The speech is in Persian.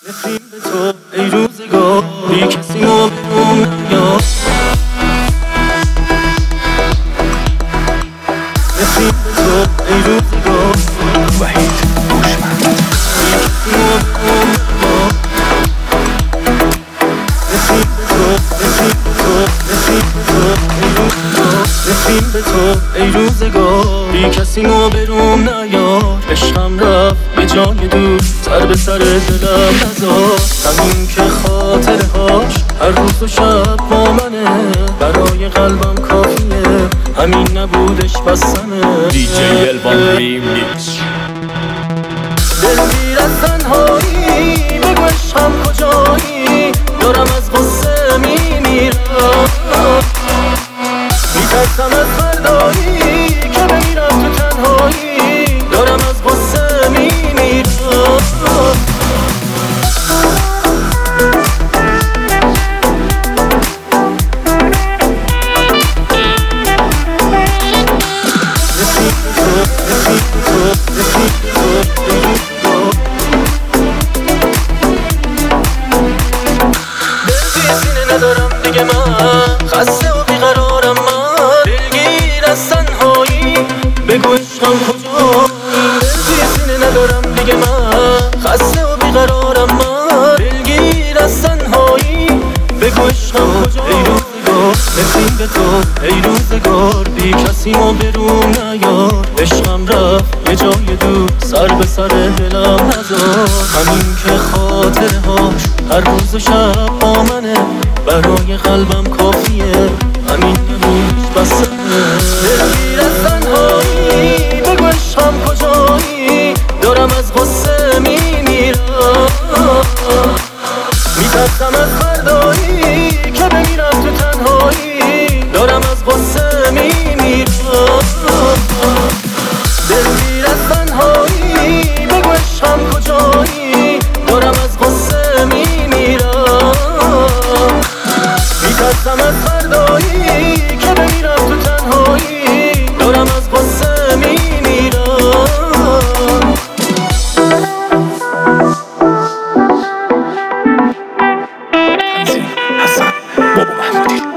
نفرین به تو ای روزگار بی کسی ما برون نیاد. نفرین به تو ای روزگار وحید هوشمند بی کسی ما برون نیاد. نفرین به تو نفرین به تو نفرین به تو ای روزگار نفرین به تو ای روزگار بی کسی ما برون نیاد. عشقم رفت به جای دور سر به سر دلم نزار. همین که خاطره هاش هر روز و شب با منه، برای قلبم کافیه همین نبودش بسنه. دیجی الوان ریمیکس. دلگیر از تنهایی بگو عشقم کجایی، دارم از غصه میمیرم. میترسم از فردایی که بمیرم تو تنهایی، دارم از غصه میمیرم. ندارم دیگه من، خسته و بیقرارم من، دلگیر از تنهایی بگو عشقم کجایی. دل سینه ندارم دیگه من، خسته و بیقرارم من، دلگیر از تنهایی بگو عشقم کجایی. ای روزگار نفرین به تو ای روزگار بی کسی ما برون نیاد. عشقم رفت یه جای دور سر به سر دلم نزار. همین که خاطره هاش هر روز و شب با منه، برای قلبم کافیه همین نبودش بسنه. دلگیر از تنهایی بگو عشقم کجایی، دارم از غصه میمیرم. میترسم از فردایی که بمیرم تو تنهایی، دارم از غصه میمیرم. دلگیر از تنهایی بگو عشقم کجایی، دارم از غصه میمیرم. میترسم از فردایی که بمیرم تو تنهایی، دارم از غصه میمیرم. تنظیم حسن بابا محمودی.